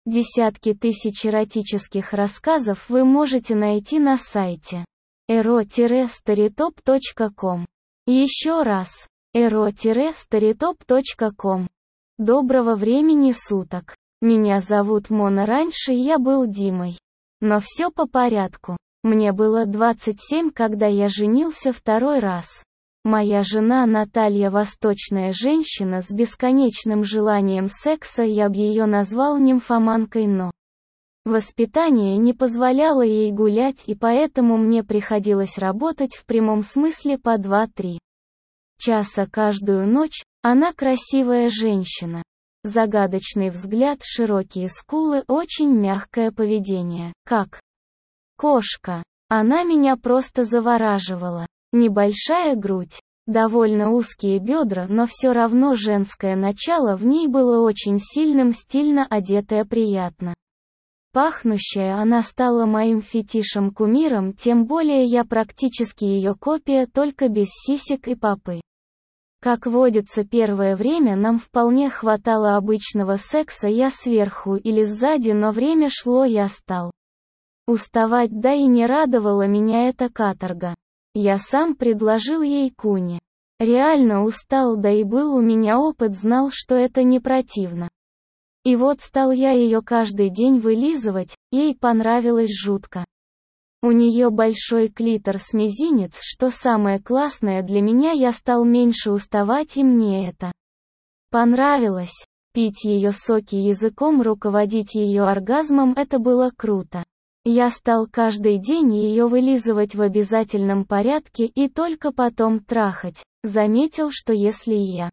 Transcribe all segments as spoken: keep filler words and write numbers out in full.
Десятки тысяч эротических рассказов вы можете найти на сайте эро старитоп точка ком. Еще раз, эро старитоп точка ком. Доброго времени суток. Меня зовут Мона, раньше я был Димой. Но все по порядку. Мне было двадцать семь, когда я женился второй раз. Моя жена Наталья — восточная женщина с бесконечным желанием секса, я бы ее назвал нимфоманкой, но воспитание не позволяло ей гулять, и поэтому мне приходилось работать в прямом смысле по два-три часа каждую ночь. Она красивая женщина. Загадочный взгляд, широкие скулы, очень мягкое поведение. Как кошка. Она меня просто завораживала. Небольшая грудь, довольно узкие бедра, но все равно женское начало в ней было очень сильным, стильно одетая, приятно пахнущая. Она стала моим фетишем-кумиром, тем более я практически ее копия, только без сисек и попы. Как водится, первое время нам вполне хватало обычного секса, я сверху или сзади, но время шло, я стал уставать, да и не радовала меня эта каторга. Я сам предложил ей куни. Реально устал, да и был у меня опыт, знал, что это не противно. И вот стал я ее каждый день вылизывать, ей понравилось жутко. У нее большой клитор с мизинец, что самое классное для меня, я стал меньше уставать, и мне это понравилось. Пить ее соки языком, руководить ее оргазмом — это было круто. Я стал каждый день ее вылизывать в обязательном порядке и только потом трахать. Заметил, что если я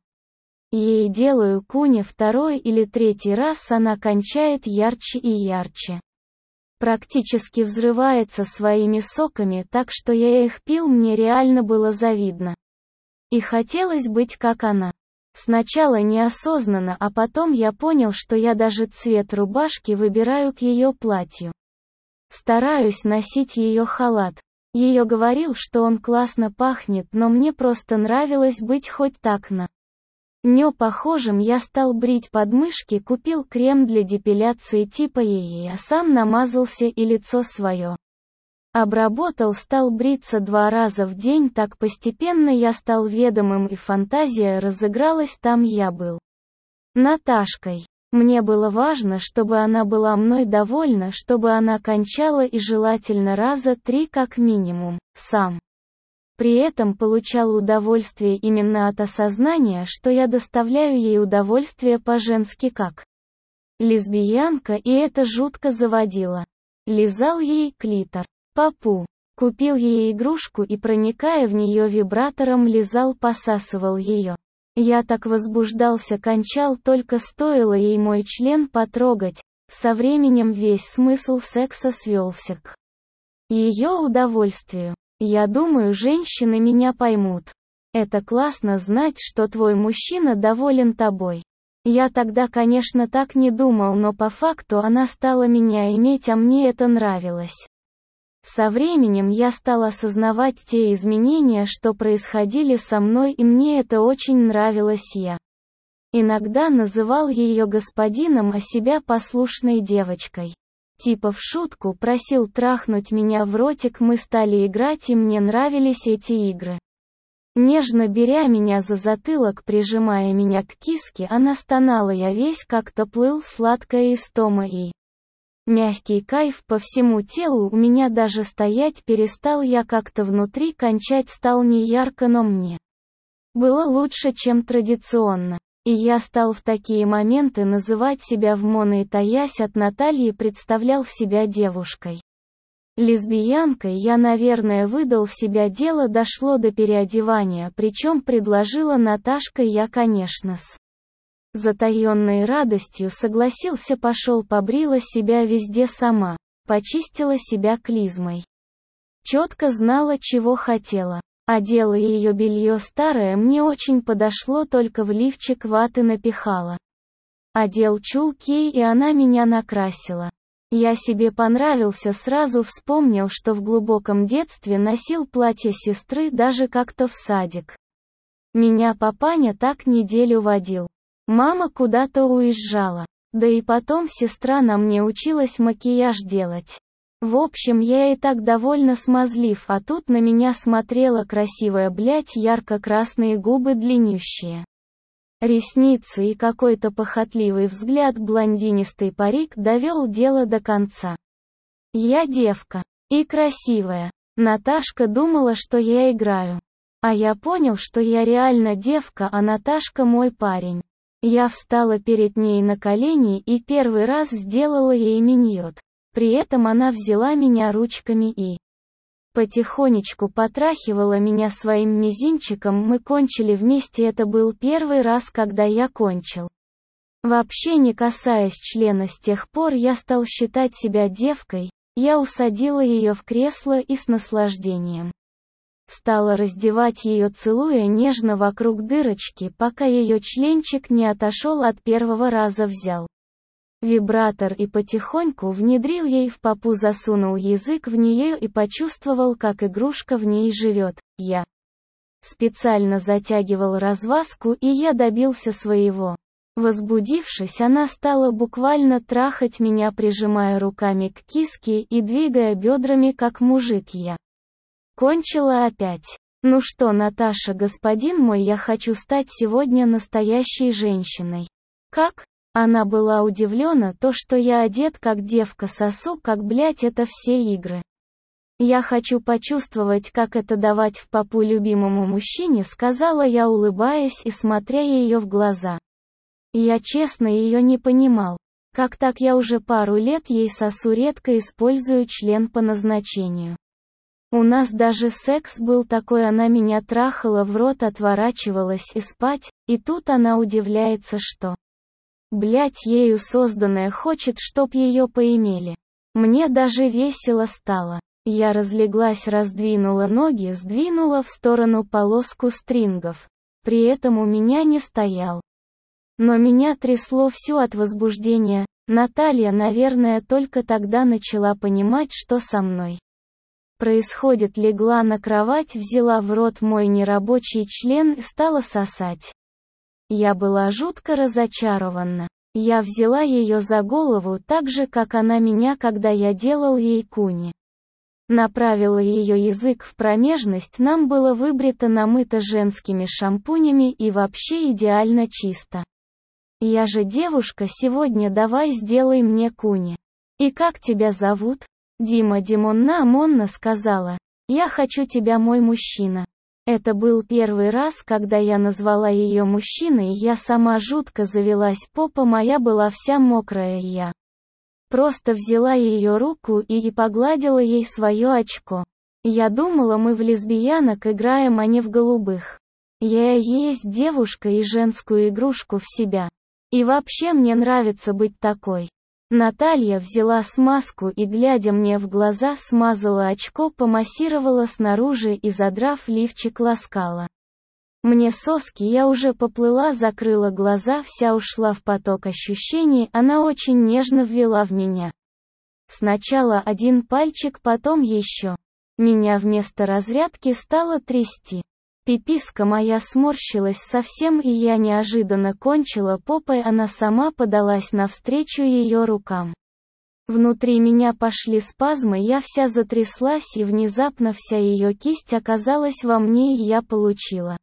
ей делаю куни второй или третий раз, она кончает ярче и ярче. Практически взрывается своими соками, так что я их пил, мне реально было завидно. И хотелось быть как она. Сначала неосознанно, а потом я понял, что я даже цвет рубашки выбираю к ее платью. Стараюсь носить ее халат. Ее говорил, что он классно пахнет, но мне просто нравилось быть хоть так на нее похожим. Я стал брить подмышки, купил крем для депиляции типа ей, а сам намазался и лицо свое обработал, стал бриться два раза в день. Так постепенно я стал ведомым, и фантазия разыгралась, там я был Наташкой. Мне было важно, чтобы она была мной довольна, чтобы она кончала, и желательно раза три как минимум, сам. При этом получал удовольствие именно от осознания, что я доставляю ей удовольствие по-женски как лесбиянка, и это жутко заводило. Лизал ей клитор, попу, купил ей игрушку и, проникая в нее вибратором, лизал, посасывал ее. Я так возбуждался, кончал, только стоило ей мой член потрогать. Со временем весь смысл секса свелся к ее удовольствию. Я думаю, женщины меня поймут. Это классно знать, что твой мужчина доволен тобой. Я тогда, конечно, так не думал, но по факту она стала меня иметь, а мне это нравилось. Со временем я стал осознавать те изменения, что происходили со мной, и мне это очень нравилось. Я иногда называл ее господином, а себя послушной девочкой. Типа в шутку просил трахнуть меня в ротик, мы стали играть, и мне нравились эти игры. Нежно беря меня за затылок, прижимая меня к киске, она стонала, я весь как-то плыл, сладкая истома и мягкий кайф по всему телу, у меня даже стоять перестал, я как-то внутри кончать стал не ярко, но мне было лучше, чем традиционно. И я стал в такие моменты называть себя в Моной, таясь от Натальи, представлял себя девушкой лесбиянкой. Я, наверное, выдал себя, дело дошло до переодевания, причем предложила Наташка, я, конечно, с затаенной радостью согласился, пошел, побрила себя везде сама, почистила себя клизмой. Четко знала, чего хотела. Одела ее белье старое, мне очень подошло, только в лифчик ваты напихала. Одел чулки, и она меня накрасила. Я себе понравился, сразу вспомнил, что в глубоком детстве носил платье сестры, даже как-то в садик. Меня папаня так неделю водил. Мама куда-то уезжала. Да и потом сестра на мне училась макияж делать. В общем, я и так довольно смазлив, а тут на меня смотрела красивая блядь, ярко-красные губы длиннющие. Ресницы и какой-то похотливый взгляд, блондинистый парик довел дело до конца. Я девка. И красивая. Наташка думала, что я играю. А я понял, что я реально девка, а Наташка мой парень. Я встала перед ней на колени и первый раз сделала ей миньет. При этом она взяла меня ручками и потихонечку потрахивала меня своим мизинчиком, мы кончили вместе, это был первый раз, когда я кончил. Вообще не касаясь члена, с тех пор я стал считать себя девкой, я усадила ее в кресло и с наслаждением стала раздевать ее, целуя нежно вокруг дырочки, пока ее членчик не отошел от первого раза, взял вибратор и потихоньку внедрил ей в попу, засунул язык в нее и почувствовал, как игрушка в ней живет. Я специально затягивал развязку, и я добился своего. Возбудившись, она стала буквально трахать меня, прижимая руками к киске и двигая бедрами как мужик. Я кончила опять. Ну что, Наташа, господин мой, я хочу стать сегодня настоящей женщиной. Как? Она была удивлена, то, что я одет как девка, сосу как блять, это все игры. Я хочу почувствовать, как это давать в попу любимому мужчине, сказала я, улыбаясь и смотря ее в глаза. Я честно ее не понимал. Как так, я уже пару лет ей сосу, редко использую член по назначению. У нас даже секс был такой, она меня трахала в рот, отворачивалась и спать, и тут она удивляется, что блять, ею созданная хочет, чтоб ее поимели. Мне даже весело стало. Я разлеглась, раздвинула ноги, сдвинула в сторону полоску стрингов. При этом у меня не стоял. Но меня трясло всю от возбуждения. Наталья, наверное, только тогда начала понимать, что со мной происходит. Легла на кровать, взяла в рот мой нерабочий член и стала сосать. Я была жутко разочарована. Я взяла ее за голову так же, как она меня, когда я делал ей куни. Направила ее язык в промежность, нам было выбрито, намыто женскими шампунями и вообще идеально чисто. Я же девушка, сегодня давай сделай мне куни. И как тебя зовут? Дима. Димонна. Монна сказала. Я хочу тебя, мой мужчина. Это был первый раз, когда я назвала ее мужчиной, я сама жутко завелась, попа моя была вся мокрая, я просто взяла ее руку и, и погладила ей свое очко. Я думала, мы в лесбиянок играем, а не в голубых. Я и есть девушка и женскую игрушку в себя. И вообще мне нравится быть такой. Наталья взяла смазку и, глядя мне в глаза, смазала очко, помассировала снаружи и, задрав лифчик, ласкала мне соски. Я уже поплыла, закрыла глаза, вся ушла в поток ощущений, она очень нежно ввела в меня. Сначала один пальчик, потом еще. Меня вместо разрядки стало трясти. Пиписка моя сморщилась совсем, и я неожиданно кончила попой, она сама подалась навстречу ее рукам. Внутри меня пошли спазмы, я вся затряслась, и внезапно вся ее кисть оказалась во мне, и я получила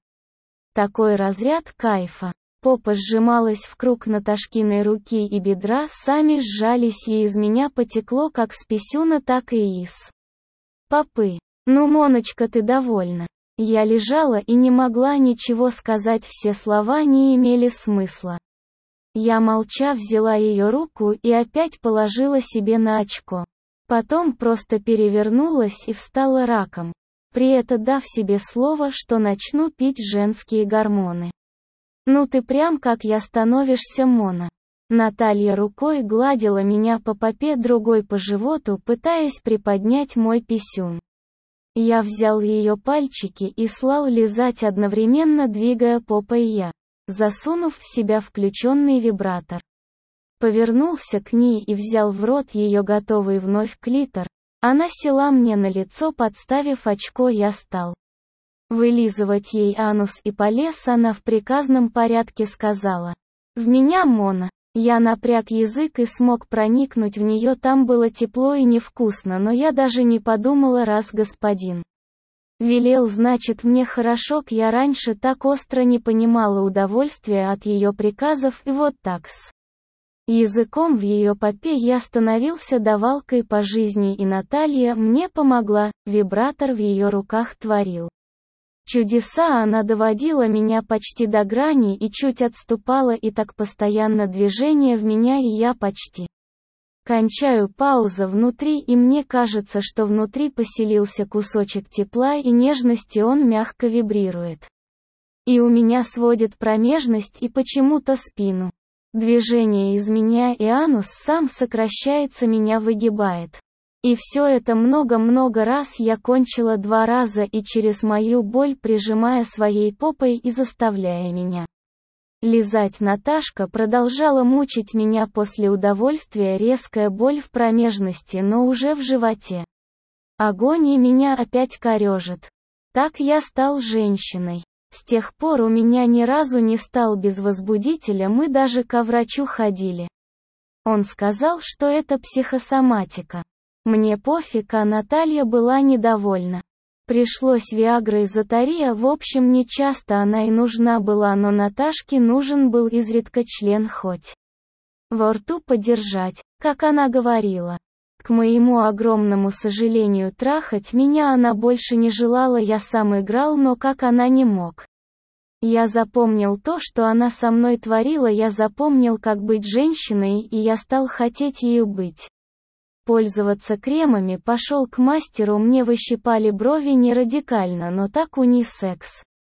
такой разряд кайфа. Попа сжималась в круг Наташкиной руки, и бедра сами сжались, и из меня потекло как с писюна, так и из попы. Ну, Моночка, ты довольна? Я лежала и не могла ничего сказать, все слова не имели смысла. Я молча взяла ее руку и опять положила себе на очко. Потом просто перевернулась и встала раком, при этом дав себе слово, что начну пить женские гормоны. Ну ты прям как я становишься, Мона. Наталья рукой гладила меня по попе, другой по животу, пытаясь приподнять мой писюн. Я взял ее пальчики и слал лизать, одновременно двигая попой я, засунув в себя включенный вибратор. Повернулся к ней и взял в рот ее готовый вновь клитор. Она села мне на лицо, подставив очко, я стал вылизывать ей анус и полез, она в приказном порядке сказала. В меня, Мона. Я напряг язык и смог проникнуть в нее, там было тепло и невкусно, но я даже не подумала, раз господин велел, значит мне хорошо, я раньше так остро не понимала удовольствия от ее приказов, и вот так с языком в ее попе я становился давалкой по жизни, и Наталья мне помогла, вибратор в ее руках творил чудеса, она доводила меня почти до грани и чуть отступала, и так постоянно движение в меня, и я почти кончаю, пауза внутри, и мне кажется, что внутри поселился кусочек тепла и нежности, он мягко вибрирует. И у меня сводит промежность и почему-то спину. Движение из меня, и анус сам сокращается, меня выгибает. И все это много-много раз я кончила два раза, и через мою боль, прижимая своей попой и заставляя меня лизать. Наташка продолжала мучить меня после удовольствия, резкая боль в промежности, но уже в животе. Огонь, и меня опять корежит. Так я стал женщиной. С тех пор у меня ни разу не стал без возбудителя, мы даже ко врачу ходили. Он сказал, что это психосоматика. Мне пофиг, а Наталья была недовольна. Пришлось Виагра и Зотария, в общем не часто она и нужна была, но Наташке нужен был изредка член хоть во рту подержать, как она говорила. К моему огромному сожалению, трахать меня она больше не желала, я сам играл, но как она не мог. Я запомнил то, что она со мной творила, я запомнил, как быть женщиной, и я стал хотеть ею быть. Пользоваться кремами, пошел к мастеру, мне выщипали брови, не радикально, но так унисекс.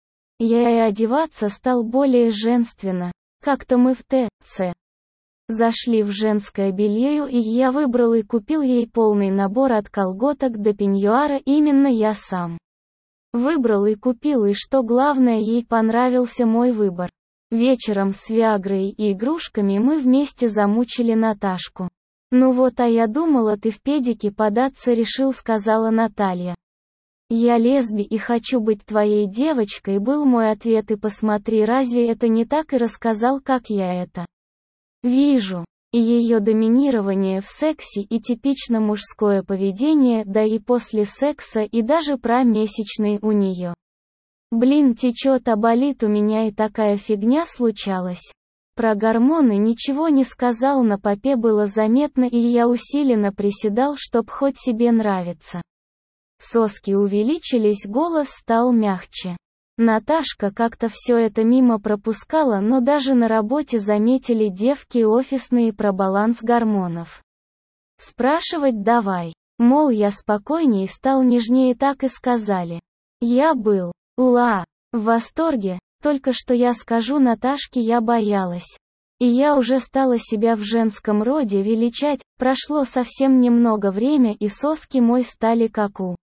Я и одеваться стал более женственно. Как-то мы в ТЦ зашли в женское белье, и я выбрал и купил ей полный набор от колготок до пеньюара, именно я сам выбрал и купил, и что главное, ей понравился мой выбор. Вечером с Виагрой и игрушками мы вместе замучили Наташку. «Ну вот, а я думала, ты в педике податься решил», — сказала Наталья. «Я лесби и хочу быть твоей девочкой», был мой ответ, и посмотри, разве это не так, и рассказал, как я это вижу. И ее доминирование в сексе, и типично мужское поведение, да и после секса, и даже про месячные у нее. Блин, течет, а болит у меня, и такая фигня случалась. Про гормоны ничего не сказал, на попе было заметно, и я усиленно приседал, чтоб хоть себе нравиться. Соски увеличились, голос стал мягче. Наташка как-то все это мимо пропускала, но даже на работе заметили девки офисные про баланс гормонов. Спрашивать давай. Мол, я спокойнее стал, нежнее, так и сказали. Я был, ла, в восторге. Только что я скажу Наташке, я боялась. И я уже стала себя в женском роде величать, прошло совсем немного время, и соски мой стали как у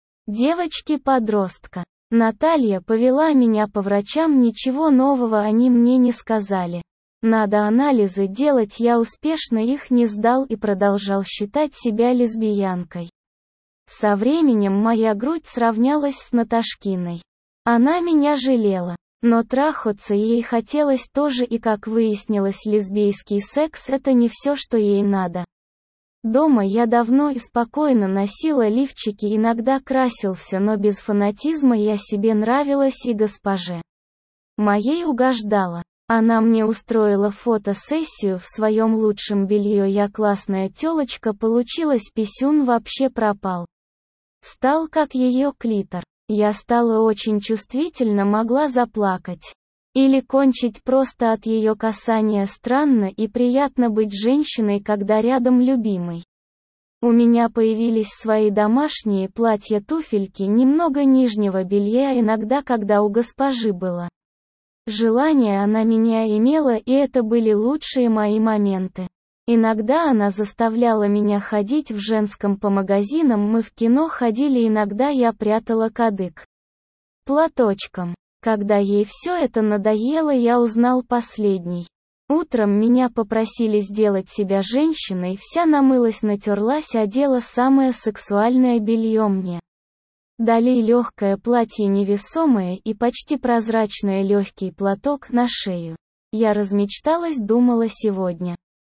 девочки-подростка. Наталья повела меня по врачам, ничего нового они мне не сказали. Надо анализы делать, я успешно их не сдал и продолжал считать себя лесбиянкой. Со временем моя грудь сравнялась с Наташкиной. Она меня жалела. Но трахаться ей хотелось тоже, и, как выяснилось, лесбийский секс — это не все, что ей надо. Дома я давно и спокойно носила лифчики, иногда красился, но без фанатизма, я себе нравилась и госпоже моей угождала. Она мне устроила фотосессию в своем лучшем белье, я классная тёлочка получилась, писюн вообще пропал. Стал как ее клитор. Я стала очень чувствительна, могла заплакать. Или кончить просто от ее касания. Странно и приятно быть женщиной, когда рядом любимый. У меня появились свои домашние платья, туфельки, немного нижнего белья, иногда, когда у госпожи было желание, она меня имела, и это были лучшие мои моменты. Иногда она заставляла меня ходить в женском по магазинам, мы в кино ходили, иногда я прятала кадык платочком. Когда ей все это надоело, я узнал последний. Утром меня попросили сделать себя женщиной, вся намылась, натерлась, одела самое сексуальное белье мне. Дали легкое платье невесомое и почти прозрачное, легкий платок на шею. Я размечталась, думала сегодня.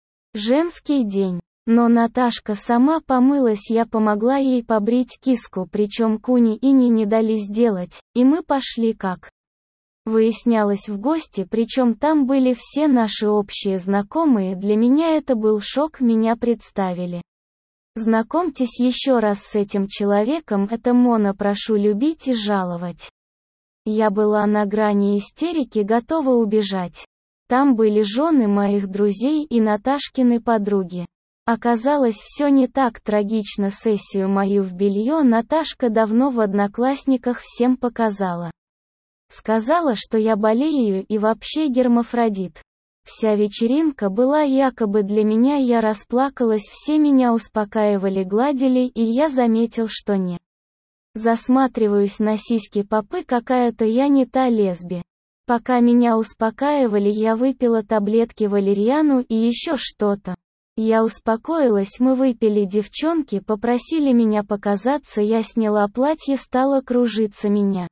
Женский день. Но Наташка сама помылась, я помогла ей побрить киску, причем Куни и Ни не дали сделать, и мы пошли как выяснялось в гости, причем там были все наши общие знакомые, для меня это был шок, меня представили. Знакомьтесь еще раз с этим человеком, это Мона, прошу любить и жаловать. Я была на грани истерики, готова убежать. Там были жены моих друзей и Наташкины подруги. Оказалось, все не так трагично, сессию мою в белье Наташка давно в Одноклассниках всем показала. Сказала, что я болею и вообще гермафродит. Вся вечеринка была якобы для меня, я расплакалась, все меня успокаивали, гладили, и я заметил, что не засматриваюсь на сиськи попы, какая-то я не та лесби. Пока меня успокаивали, я выпила таблетки валериану и еще что-то. Я успокоилась, мы выпили, девчонки попросили меня показаться, я сняла платье, стала кружиться, меня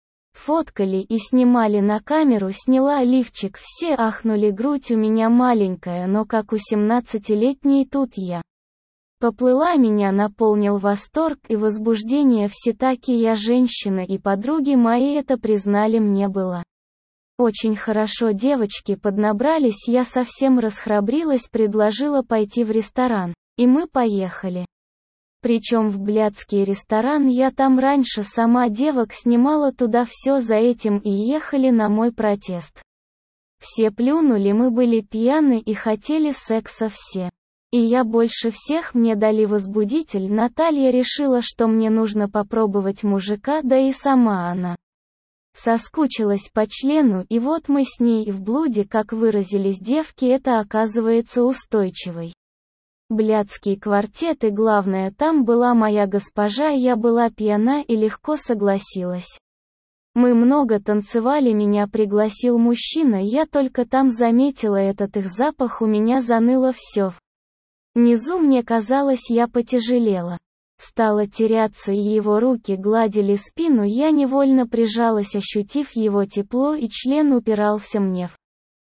фоткали и снимали на камеру, сняла лифчик, все ахнули, грудь у меня маленькая, но как у семнадцатилетней, тут я поплыла, меня наполнил восторг и возбуждение, все таки я женщина, и подруги мои это признали, мне было очень хорошо, девочки поднабрались, я совсем расхрабрилась, предложила пойти в ресторан, и мы поехали. Причем в блядский ресторан, я там раньше сама девок снимала, туда все за этим и ехали на мой протест. Все плюнули, мы были пьяны и хотели секса все. И я больше всех, мне дали возбудитель, Наталья решила, что мне нужно попробовать мужика, да и сама она соскучилась по члену, и вот мы с ней в блуде, как выразились девки, это оказывается устойчивый блядский квартет, и главное, там была моя госпожа, я была пьяна и легко согласилась. Мы много танцевали, меня пригласил мужчина, я только там заметила этот их запах, у меня заныло все. Внизу мне казалось, я потяжелела. Стала теряться, и его руки гладили спину, я невольно прижалась, ощутив его тепло, и член упирался мне в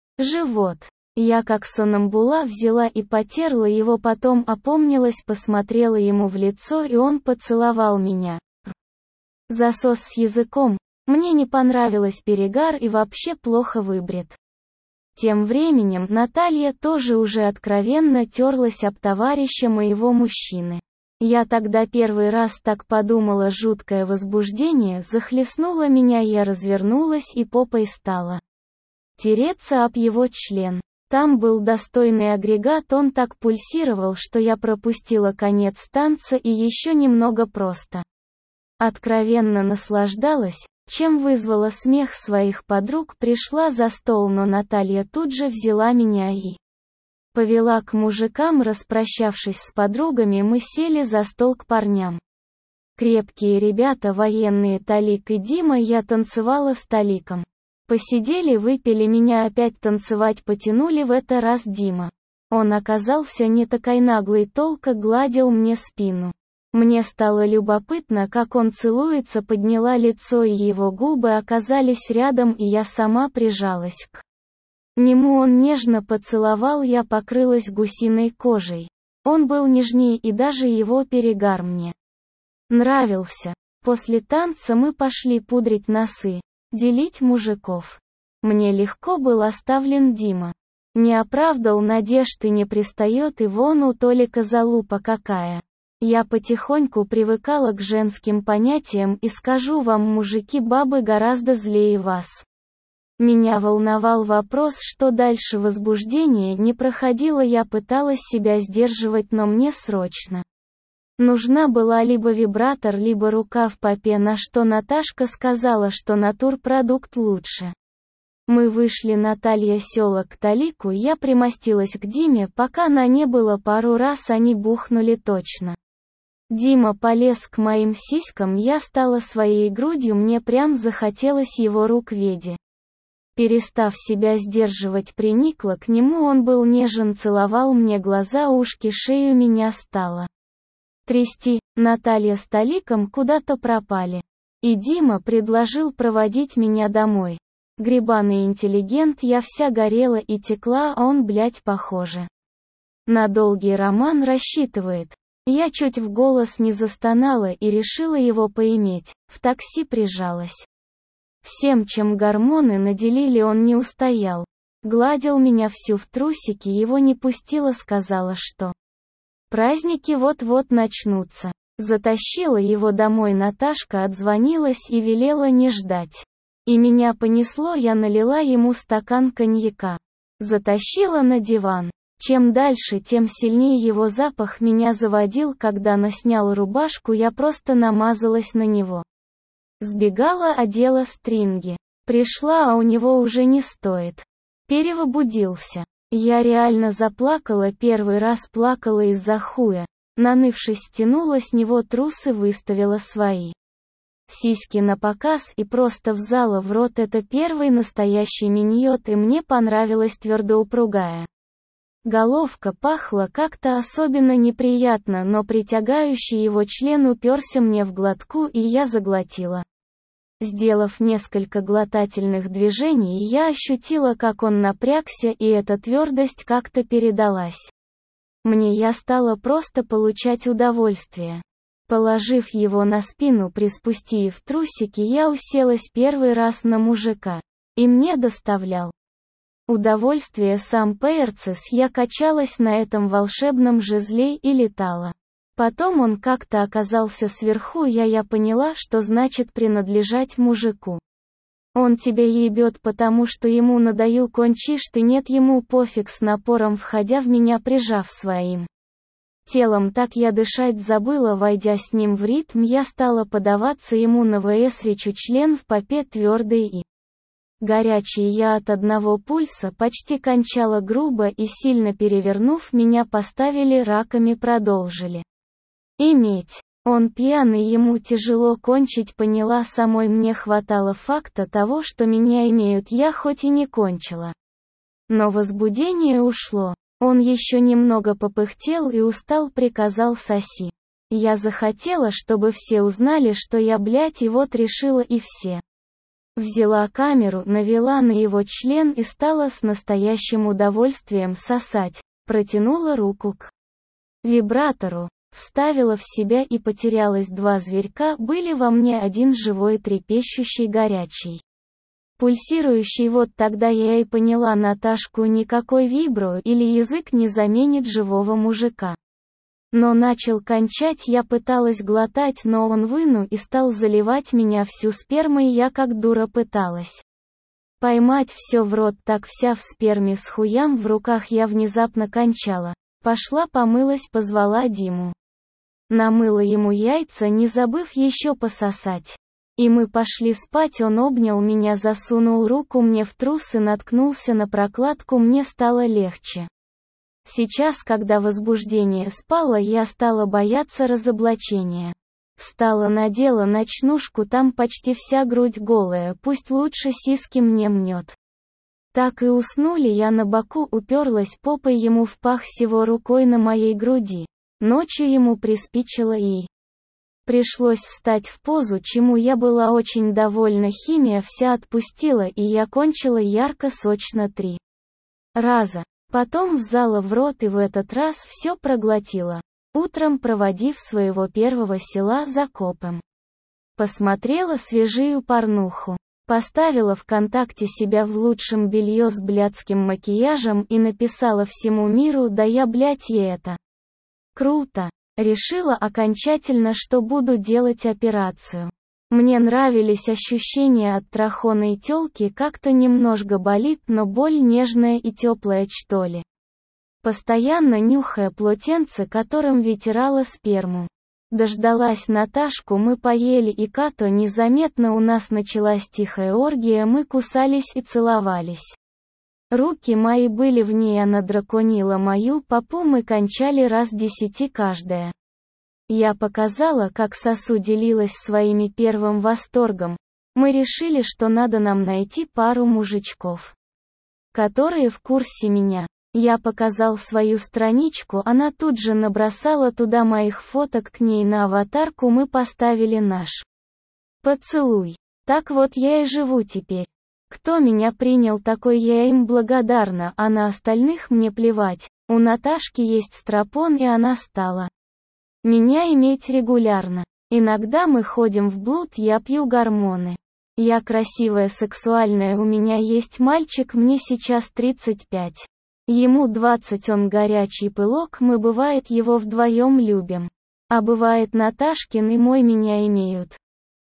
живот. Я как сомнамбула взяла и потерла его, потом опомнилась, посмотрела ему в лицо, и он поцеловал меня. Засос с языком. Мне не понравилось, перегар и вообще плохо выбрит. Тем временем Наталья тоже уже откровенно терлась об товарища моего мужчины. Я тогда первый раз так подумала, жуткое возбуждение захлестнуло меня, я развернулась и попой стала тереться об его член. Там был достойный агрегат, он так пульсировал, что я пропустила конец танца и еще немного просто откровенно наслаждалась, чем вызвала смех своих подруг, пришла за стол, но Наталья тут же взяла меня и повела к мужикам, распрощавшись с подругами, мы сели за стол к парням. Крепкие ребята, военные, Талик и Дима, я танцевала с Таликом. Посидели, выпили, меня опять танцевать потянули, в этот раз Дима. Он оказался не такой наглый, толко гладил мне спину. Мне стало любопытно, как он целуется, подняла лицо, и его губы оказались рядом, и я сама прижалась к нему, он нежно поцеловал, я покрылась гусиной кожей. Он был нежнее, и даже его перегар мне нравился. После танца мы пошли пудрить носы, делить мужиков. Мне легко был оставлен Дима. Не оправдал надежд и не пристает, и вон у Толика залупа какая. Я потихоньку привыкала к женским понятиям, и скажу вам, мужики, бабы гораздо злее вас. Меня волновал вопрос, что дальше, возбуждение не проходило, я пыталась себя сдерживать, но мне срочно нужна была либо вибратор, либо рука в попе, на что Наташка сказала, что натурпродукт лучше. Мы вышли, Наталья села к Талику, я примостилась к Диме, пока на не было, пару раз они бухнули точно. Дима полез к моим сиськам, я стала своей грудью, мне прям захотелось его рук, веди. Перестав себя сдерживать, приникла к нему, он был нежен, целовал мне глаза, ушки, шею, меня стало трясти. Наталья с Таликом куда-то пропали. И Дима предложил проводить меня домой. Гребаный интеллигент, я вся горела и текла, а он, блядь, похоже. На долгий роман рассчитывает. Я чуть в голос не застонала и решила его поиметь, в такси прижалась. Всем, чем гормоны наделили, он не устоял. Гладил меня всю в трусики, его не пустила, сказала, что праздники вот-вот начнутся. Затащила его домой, Наташка отзвонилась и велела не ждать. И меня понесло, я налила ему стакан коньяка. Затащила на диван. Чем дальше, тем сильнее его запах меня заводил, когда он снял рубашку, я просто намазалась на него. Сбегала, одела стринги. Пришла, а у него уже не стоит. Перевозбудился. Я реально заплакала, первый раз плакала из-за хуя. Нанывшись, стянула с него трусы, выставила свои сиськи на показ и просто взяла в рот. Это первый настоящий миньот, и мне понравилась твердоупругая головка, пахла как-то особенно неприятно, но притягающий его член уперся мне в глотку, и я заглотила. Сделав несколько глотательных движений, я ощутила, как он напрягся, и эта твердость как-то передалась мне. Я стала просто получать удовольствие. Положив его на спину, приспустив трусики, я уселась первый раз на мужика. И мне доставлял удовольствие сам перцес, я качалась на этом волшебном жезле и летала. Потом он как-то оказался сверху, я я поняла, что значит принадлежать мужику. Он тебя ебет, потому что ему надаю, кончишь ты, нет, ему пофиг, с напором входя в меня, прижав своим телом, так я дышать забыла. Войдя с ним в ритм, я стала подаваться ему на ВС, речу член в попе твердый и горячий. Я от одного пульса почти кончала грубо, и сильно перевернув, меня поставили раками, продолжили иметь. Он пьяный, ему тяжело кончить, поняла, самой мне хватало факта того, что меня имеют, я хоть и не кончила. Но возбуждение ушло. Он еще немного попыхтел и устал, приказал: соси. Я захотела, чтобы все узнали, что я, блядь, и вот решила, и все. Взяла камеру, навела на его член и стала с настоящим удовольствием сосать. Протянула руку к вибратору, вставила в себя и потерялась. Два зверька были во мне, один живой, трепещущий, горячий, пульсирующий. Вот тогда я и поняла Наташку: никакой вибро или язык не заменит живого мужика. Но начал кончать, я пыталась глотать, но он вынул и стал заливать меня всю спермой. Я как дура пыталась поймать все в рот, так вся в сперме, с хуям в руках я внезапно кончала. Пошла помылась, позвала Диму. Намыла ему яйца, не забыв еще пососать. И мы пошли спать. Он обнял меня, засунул руку мне в трусы, наткнулся на прокладку, мне стало легче. Сейчас, когда возбуждение спало, я стала бояться разоблачения. Встала, надела ночнушку, там почти вся грудь голая, пусть лучше сиськи мне мнет. Так и уснули. Я на боку уперлась попой ему в пах, сего рукой на моей груди. Ночью ему приспичило и пришлось встать в позу, чему я была очень довольна. Химия вся отпустила, и я кончила ярко, сочно три раза. Потом взяла в рот и в этот раз все проглотила. Утром, проводив своего первого села за копом, посмотрела свежую порнуху. Поставила ВКонтакте себя в лучшем белье с блядским макияжем и написала всему миру: да я, блядь, и это круто. Решила окончательно, что буду делать операцию. Мне нравились ощущения от трахоной тёлки, как-то немножко болит, но боль нежная и теплая, что ли. Постоянно нюхая полотенце, которым вытирала сперму. Дождалась Наташку, мы поели и като незаметно у нас началась тихая оргия, мы кусались и целовались. Руки мои были в ней, она драконила мою попу, мы кончали раз десяти каждая. Я показала, как сосу, делилась своими первым восторгом. Мы решили, что надо нам найти пару мужичков, которые в курсе меня. Я показал свою страничку, она тут же набросала туда моих фоток, к ней на аватарку мы поставили наш поцелуй. Так вот я и живу теперь. Кто меня принял такой, я им благодарна, а на остальных мне плевать. У Наташки есть стропон, и она стала меня иметь регулярно. Иногда мы ходим в блуд, я пью гормоны. Я красивая, сексуальная, у меня есть мальчик, мне сейчас тридцать пять. Ему двадцать, он горячий пылок, мы бывает его вдвоем любим. А бывает Наташкин и мой меня имеют.